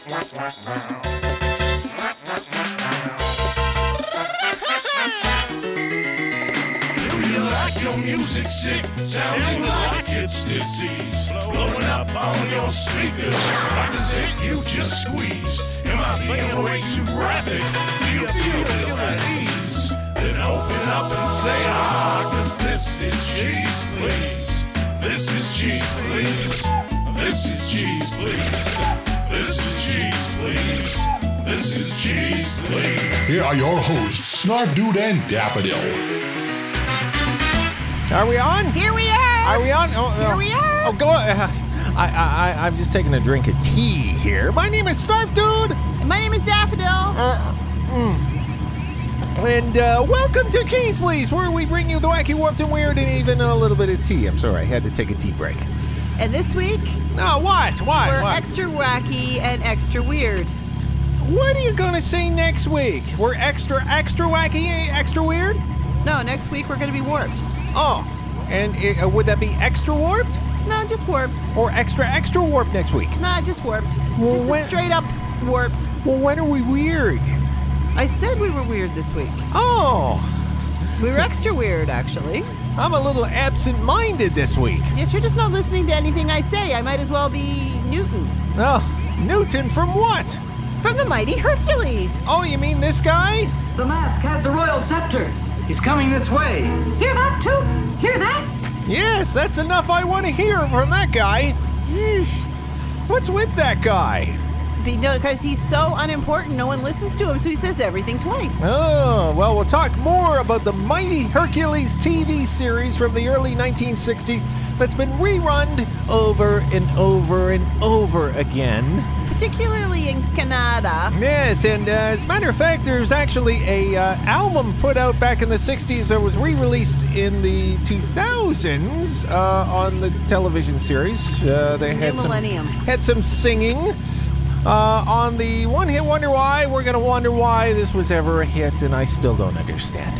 Your music sick, sounding like it's disease, blowing up on your speakers like a zit you just squeezed. Am I being way too graphic? Do you feel at ease? Then open up and say cause this is cheese, please. This is cheese, please. This is cheese, please. This is cheese, please. This is cheese, please. Here are your hosts, Snarf Dude and Daffodil. Are we on? Here we are. Are we on? Oh, Here we are. Oh, go on. I'm just taking a drink of tea here. My name is Snarf Dude. And my name is Daffodil. And welcome to Cheese Please, where we bring you the wacky, warped, and weird, and even a little bit of tea. I'm sorry, I had to take a tea break. And this week, No, what? we're What? extra wacky and extra weird. What are you going to say next week? We're extra wacky, extra weird? No, next week we're going to be warped. Oh, and would that be extra warped? No, just warped. Or extra warped next week? Nah, just warped. Well, Just when- a straight up warped. Well, when are we weird? I said we were weird this week. Oh, We were extra weird, actually. I'm a little absent-minded this week. Yes, you're just not listening to anything I say. I might as well be Newton. Oh, Newton from what? From the mighty Hercules. Oh, you mean this guy? The mask has the royal scepter. He's coming this way. Hear that, too? Hear that? Yes, that's enough I want to hear from that guy. What's with that guy? Because he's so unimportant, no one listens to him, so he says everything twice. Oh, well, we'll talk more about the Mighty Hercules TV series from the early 1960s that's been rerun over and over and over again. Particularly in Canada. Yes, and as a matter of fact, there's actually a album put out back in the 60s that was re-released in the 2000s on the television series. They had New millennium. had some singing. On the One Hit Wonder Why, we're going to wonder why this was ever a hit, and I still don't understand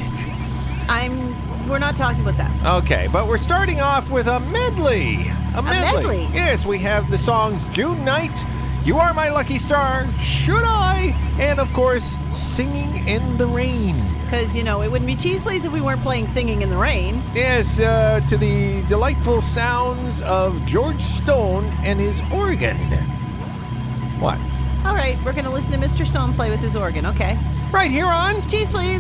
it. We're not talking about that. Okay, but we're starting off with a medley. A medley? Yes, we have the songs June Night, You Are My Lucky Star, Should I, and of course, Singing in the Rain. Because, it wouldn't be Cheese Please if we weren't playing Singing in the Rain. Yes, to the delightful sounds of George Stone and his organ. What? All right, we're going to listen to Mr. Stone play with his organ, okay? Right here on Cheese Please.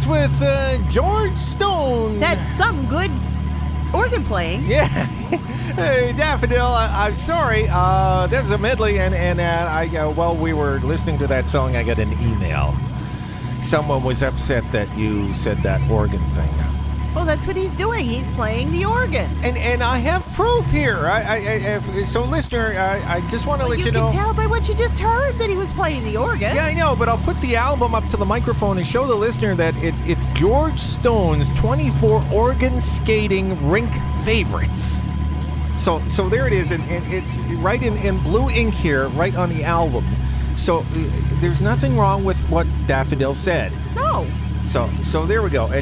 with George Stone. That's some good organ playing. Yeah. Hey, Daffodil, I'm sorry. There's a medley, and while we were listening to that song, I got an email. Someone was upset that you said that organ thing. Well, that's what he's doing. He's playing the organ. And I have proof here. So, listener, I just want to let you know. You can tell by what you just heard that he was playing the organ. Yeah, I know, but I'll put the album up to the microphone and show the listener that it's George Stone's 24 organ skating rink favorites. So there it is, and it's right in blue ink here, right on the album. So there's nothing wrong with what Daffodil said. No. So there we go, and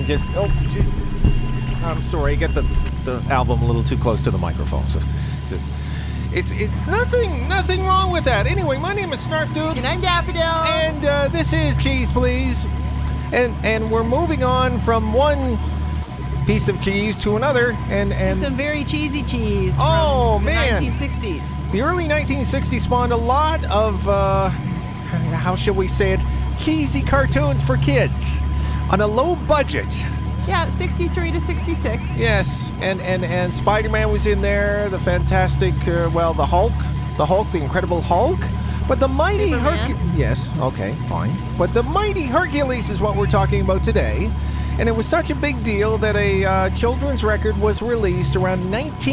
I'm sorry, I got the album a little too close to the microphone. So it's nothing wrong with that. Anyway, my name is Snarf Dude. And I'm Daffodil. And this is Cheese Please. And we're moving on from one piece of cheese to another. And some very cheesy cheese from the man. 1960s. The early 1960s spawned a lot of, how shall we say it, cheesy cartoons for kids on a low budget. Yeah, 63 to 66. Yes, and Spider-Man was in there, the Fantastic, the Hulk, the Incredible Hulk, but the Mighty Hercules. Yes, okay, fine. But the Mighty Hercules is what we're talking about today, and it was such a big deal that a children's record was released around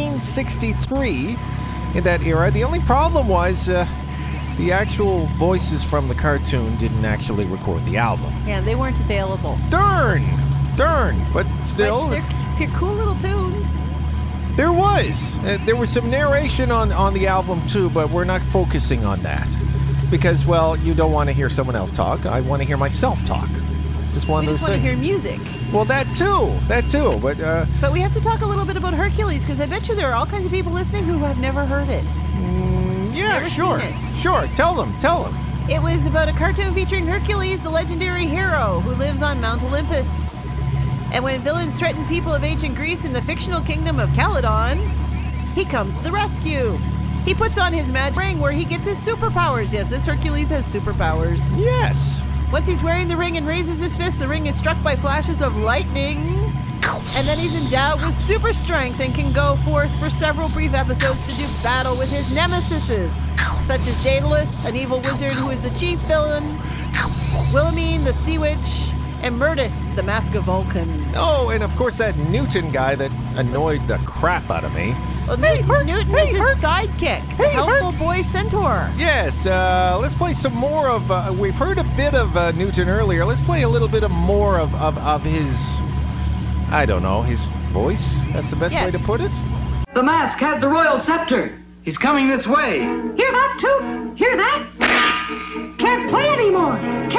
1963 in that era. The only problem was the actual voices from the cartoon didn't actually record the album. Yeah, they weren't available. Darn, but still. But they're cool little tunes. There was some narration on the album too, but we're not focusing on that. Because, well, you don't want to hear someone else talk. I want to hear myself talk. We just want to hear music. Well, that too. But we have to talk a little bit about Hercules, because I bet you there are all kinds of people listening who have never heard it. Yeah, sure. Tell them. It was about a cartoon featuring Hercules, the legendary hero, who lives on Mount Olympus. And when villains threaten people of ancient Greece in the fictional kingdom of Calydon, he comes to the rescue. He puts on his magic ring where he gets his superpowers. Yes, this Hercules has superpowers. Yes. Once he's wearing the ring and raises his fist, the ring is struck by flashes of lightning. And then he's endowed with super strength and can go forth for several brief episodes to do battle with his nemesises, such as Daedalus, an evil wizard who is the chief villain, Wilhelmine, the sea witch, and Myrtis, the mask of Vulcan. Oh, and of course that Newton guy that annoyed the crap out of me. Well, Newton is his sidekick, the helpful boy centaur. Yes, let's play some more of, we've heard a bit of Newton earlier. Let's play a little bit more of his, I don't know, his voice? That's the best way to put it? The mask has the royal scepter. He's coming this way. Hear that, Toot? Hear that? Can't play anymore.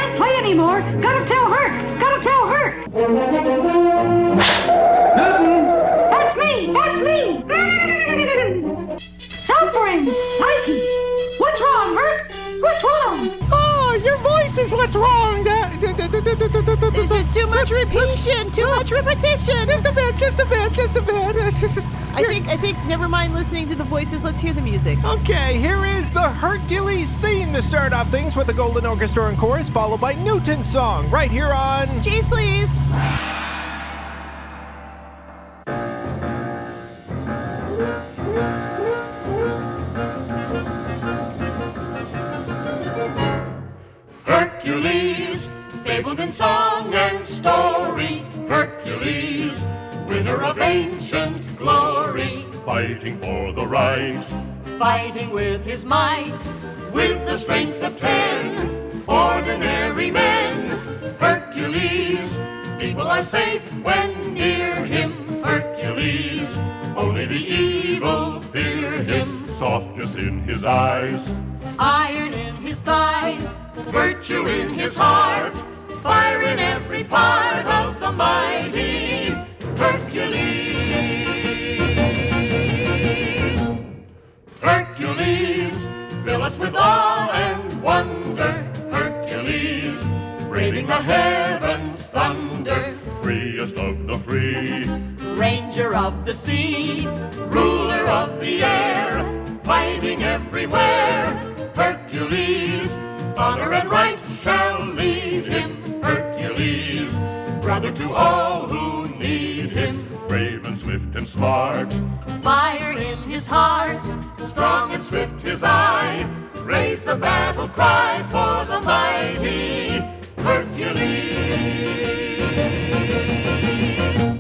Gotta tell Herc. Newton! That's me. Suffering Psyche. What's wrong, Herc? What's wrong? Oh, your voice is what's wrong. There's just too much repetition. Just a bit. I think, never mind listening to the voices, let's hear the music. Okay, here is the Hercules theme to start off things with the Golden Orchestra and Chorus, followed by Newton's song, right here on Cheese Please. Hercules, fabled in song and story. Hercules, winner of ancient glory. Fighting for the right, fighting with his might, with the strength of 10 ordinary men. Hercules, people are safe when near him. Hercules, only the evil fear him. Softness in his eyes, iron in his thighs, virtue in his heart, fire in every part of the mighty Hercules. Hercules, fill us with awe and wonder. Hercules, braving the heavens' thunder. Freest of the free, ranger of the sea, ruler of the air, fighting everywhere. Hercules, honor and right shall lead him. Hercules, brother to all who need him. Brave and swift and smart, Fire in his heart, strong and swift his eye. Raise the battle cry for the mighty Hercules.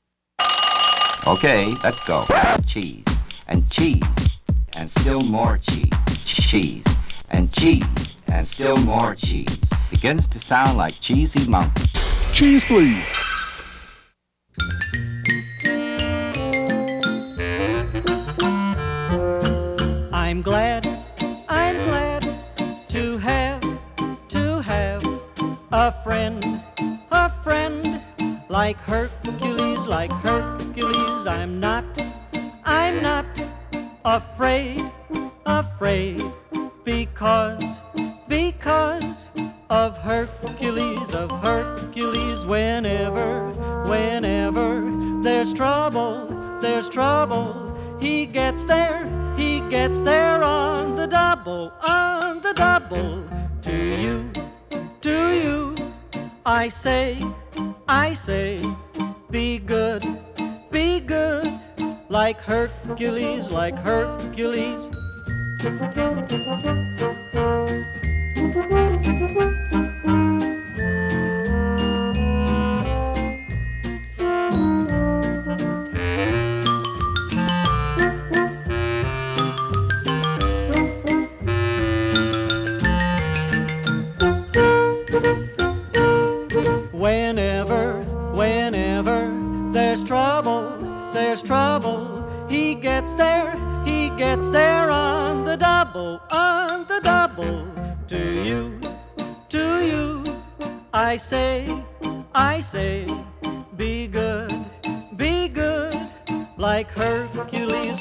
Okay, let's go. Cheese, and cheese, and still more cheese. Cheese, and cheese, and still more cheese. Begins to sound like Cheesy Mountain. Cheese, please. I'm glad to have a friend like Hercules, I'm not afraid, because of Hercules, whenever there's trouble, he gets there on the double, to you, I say, be good, like Hercules. Whenever there's trouble, he gets there on the double, to you, I say, be good, like Hercules.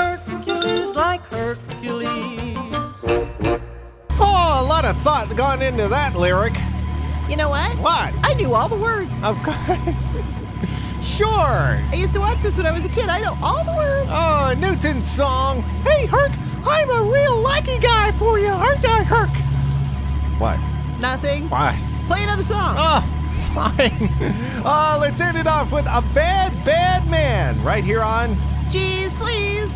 Oh, a lot of thought gone into that lyric. You know what? What? I knew all the words. Of course. Sure. I used to watch this when I was a kid. I know all the words. Oh, Newton's song. Hey, Herc, I'm a real lucky guy for you, aren't I, Herc? What? Nothing. What? Play another song. Oh, fine. Oh, let's end it off with A Bad, Bad Man right here on Cheese, please.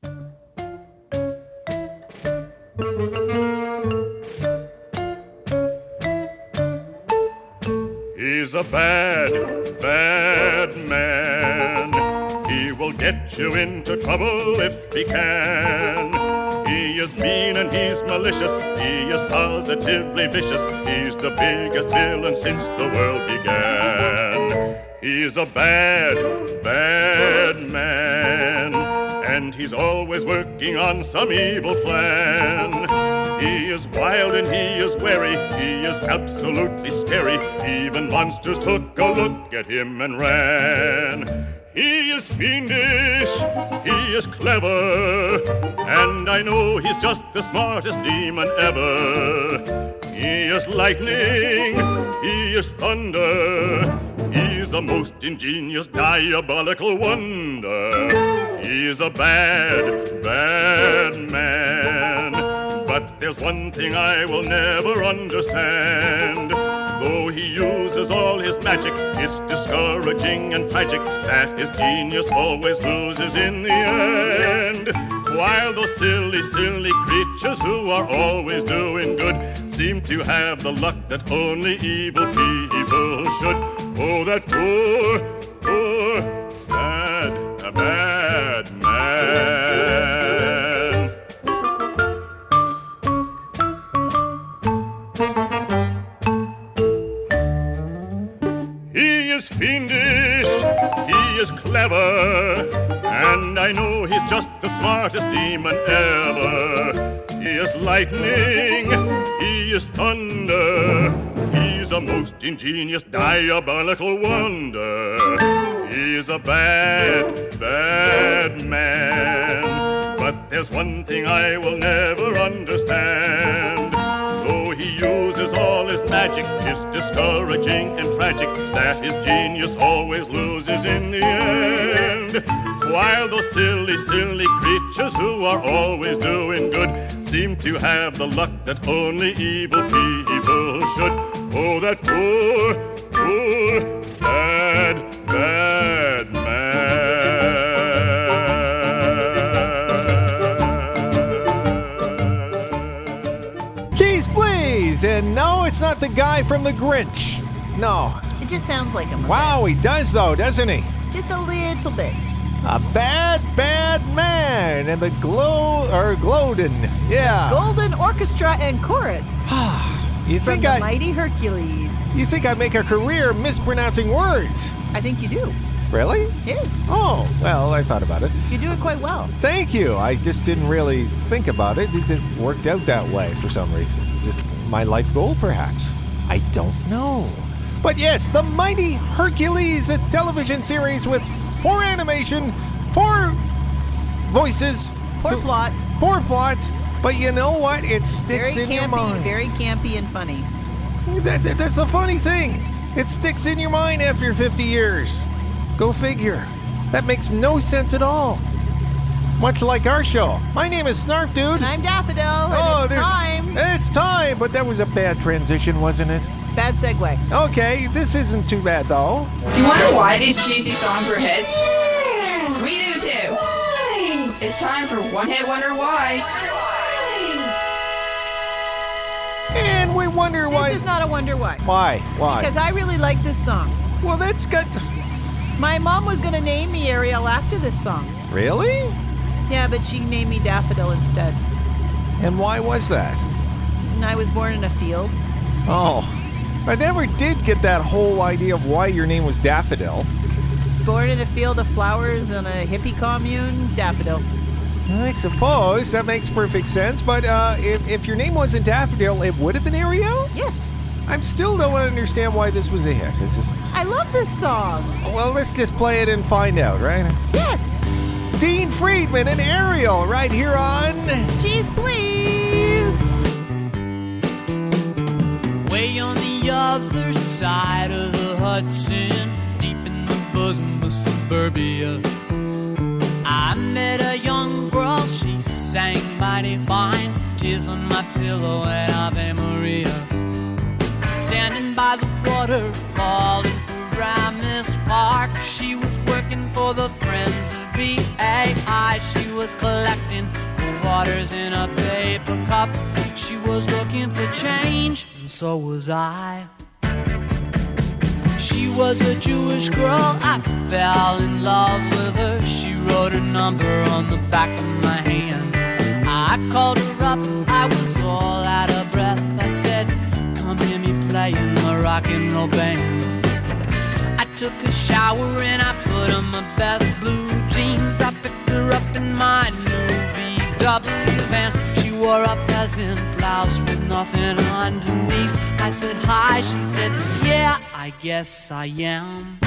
He's a bad, bad man. He will get you into trouble if he can. He is mean and he's malicious. He is positively vicious. He's the biggest villain since the world began. He's a bad, bad man, and he's always working on some evil plan. He is wild and he is wary. He is absolutely scary. Even monsters took a look at him and ran. He is fiendish, he is clever, and I know he's just the smartest demon ever. He is lightning, he is thunder, he's a most ingenious, diabolical wonder. He's a bad, bad man, but there's one thing I will never understand. Though he uses all his magic, it's discouraging and tragic that his genius always loses in the end. While those silly, silly creatures who are always doing good seem to have the luck that only evil people should. Oh, that poor, poor, bad man. He is fiendish, he is clever, and I know he's just the smartest demon ever. He is lightning, he is thunder, he's a most ingenious, diabolical wonder. He's a bad, bad man, but there's one thing I will never understand. Though he uses all his magic, it's discouraging and tragic that his genius always loses in the end. While those silly, silly creatures who are always doing good seem to have the luck that only evil people should. Oh, that poor, poor not the guy from The Grinch. No. It just sounds like him. Wow, he does though, doesn't he? Just a little bit. A bad, bad man. And the Glowden. Yeah. Golden Orchestra and Chorus. You From think the Mighty Hercules. You think I make a career mispronouncing words? I think you do. Really? Yes. Oh, well, I thought about it. You do it quite well. Thank you. I just didn't really think about it. It just worked out that way for some reason. Is this my life goal, perhaps? I don't know. But yes, the Mighty Hercules, a television series with poor animation, poor voices, poor plots. Poor plots. But you know what? It sticks in your mind. Very campy and funny. That's the funny thing. It sticks in your mind after 50 years. Go figure. That makes no sense at all. Much like our show. My name is Snarf Dude. And I'm Daffodil. And it's time. It's time, but that was a bad transition, wasn't it? Bad segue. Okay, this isn't too bad, though. Do you wonder why these cheesy songs were hits? We do too. It's time for One Hit Wonder Whys. And we wonder why. This is not a wonder why. Why? Why? Because I really like this song. Well, that's good. My mom was going to name me Ariel after this song. Really? Yeah, but she named me Daffodil instead. And why was that? And I was born in a field. Oh, I never did get that whole idea of why your name was Daffodil. Born in a field of flowers in a hippie commune, Daffodil. I suppose that makes perfect sense, but if your name wasn't Daffodil, it would have been Ariel? Yes. I still don't understand why this was a hit. I love this song. Well, let's just play it and find out, right? Yes. Dean Friedman and Ariel right here on Cheese Please. Way on the other side of the Hudson, deep in the bosom of suburbia, I met a young girl, she sang mighty fine, tears on my pillow and Ave Maria. Standing by the waterfall in Paramus Park, she was working for the Friends of BAI. She was collecting the waters in a paper cup. She was looking for change, and so was I. She was a Jewish girl, I fell in love with her. She wrote her number on the back of my hand. I called her up, I was all out of breath. I said, come hear me play in my rock and roll band. I took a shower and I put on my best blue jeans. I picked her up in my new VW van. She wore a peasant blouse with nothing underneath. I said hi, she said yeah, I guess I am.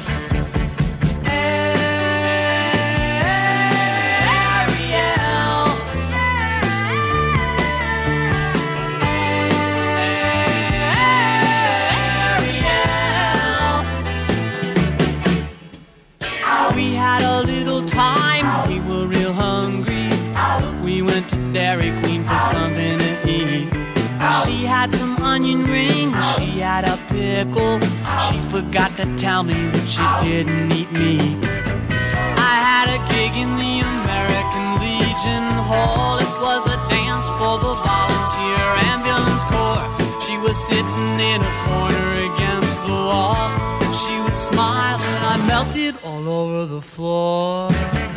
We had a little time, we were real hungry. We went to Dairy Queen for something to eat. She had some onion rings, she had a pickle. She forgot to tell me that she didn't eat me. I had a gig in the American Legion Hall. It was a dance for the volunteer ambulance corps. She was sitting in a corner against the wall. She would smile and I melted all over the floor.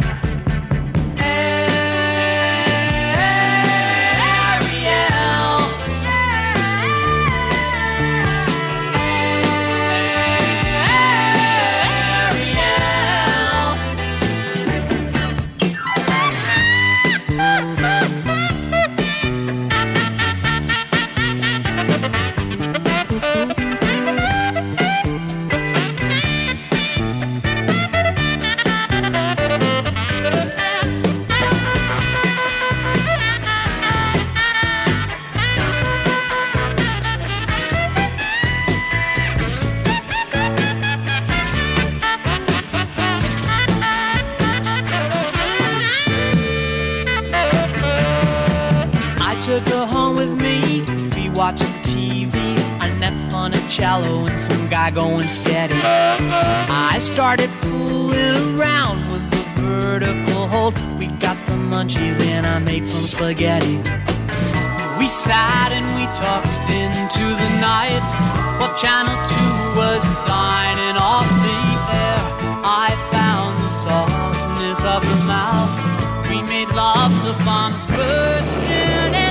Took her home with me, we watching TV, Annette Funicello and some guy going steady. I started fooling around with the vertical hold. We got the munchies and I made some spaghetti. We sat and we talked into the night while Channel 2 was signing off the air. I found the softness of her mouth. We made love to bombs bursting in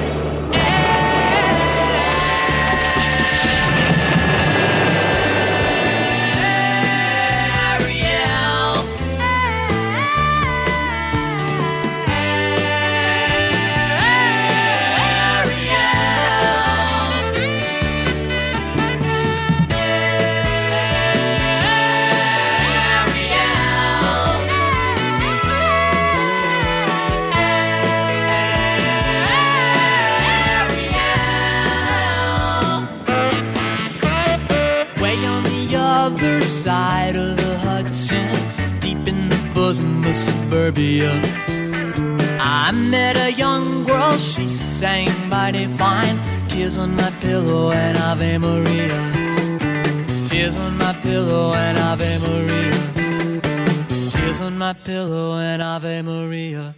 other side of the Hudson, deep in the bosom of suburbia. I met a young girl, she sang mighty fine. Tears on my pillow and Ave Maria. Tears on my pillow and Ave Maria. Tears on my pillow and Ave Maria.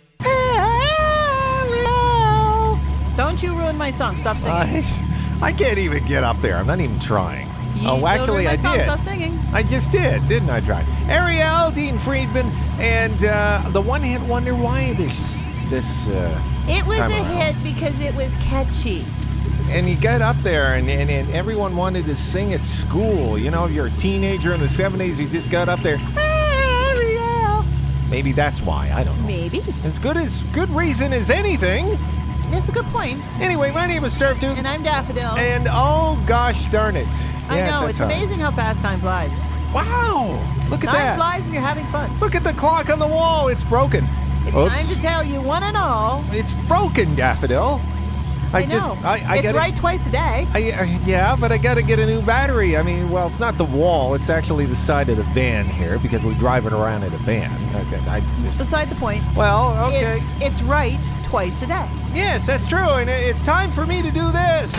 Don't you ruin my song. Stop singing. I can't even get up there. I'm not even trying. Oh, actually, I did. Stop singing. I just did, didn't I, Try? Ariel, Dean Friedman, and the one-hit wonder. Why this? It was a hit because it was catchy. And you got up there, and everyone wanted to sing at school. You know, if you're a teenager in the 70s, you just got up there. Ariel. Maybe that's why. I don't know. Maybe. Good reason as anything. That's a good point. Anyway, my name is Snarf Dude. And I'm Daffodil. And oh gosh darn it. I know, it's amazing how fast time flies. Wow! Look at that. Time flies when you're having fun. Look at the clock on the wall. It's broken. It's time to tell you one and all. It's broken, Daffodil. I know. It's right twice a day. Yeah, but I got to get a new battery. I mean, well, it's not the wall. It's actually the side of the van here because we're driving around in a van. Beside the point. Well, okay. It's right twice a day. Yes, that's true. And it's time for me to do this.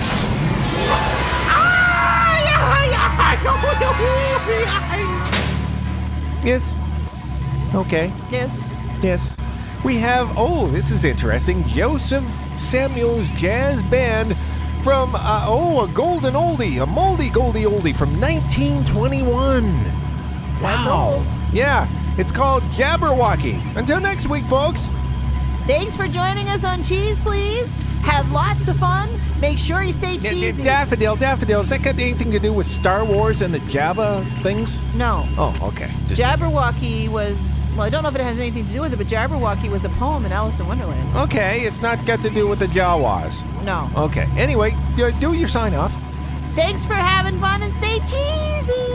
Yes. Okay. Yes. Yes. We have, this is interesting, Joseph Samuel's Jazz Band from, a golden oldie, a moldy goldie oldie from 1921. Wow. That's old. Yeah, it's called Jabberwocky. Until next week, folks. Thanks for joining us on Cheese Please. Have lots of fun. Make sure you stay cheesy. Daffodil, has that got anything to do with Star Wars and the Jabba things? No. Oh, okay. Jabberwocky was... Well, I don't know if it has anything to do with it, but Jabberwocky was a poem in Alice in Wonderland. Okay, it's not got to do with the Jawas. No. Okay. Anyway, do your sign off. Thanks for having fun and stay cheesy.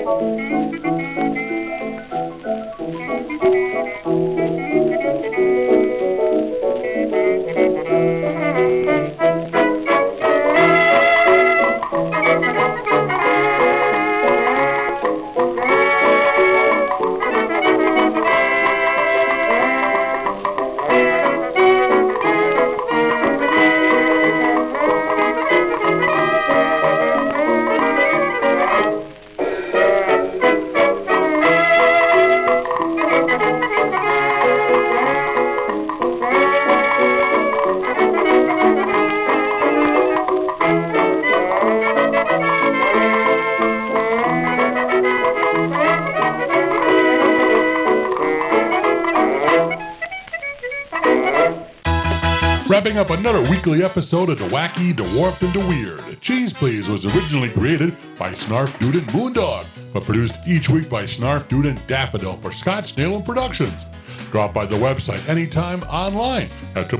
Wrapping up another weekly episode of The Wacky, The Warped, and The Weird. Cheese Please was originally created by Snarf Dude and Moondog, but produced each week by Snarf Dude and Daffodil for Scott Snalen Productions. Drop by the website anytime online at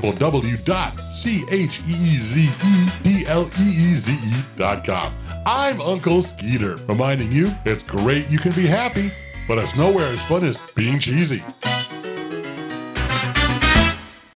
www.cheezepleeze.com. I'm Uncle Skeeter, reminding you it's great you can be happy, but it's nowhere as fun as being cheesy.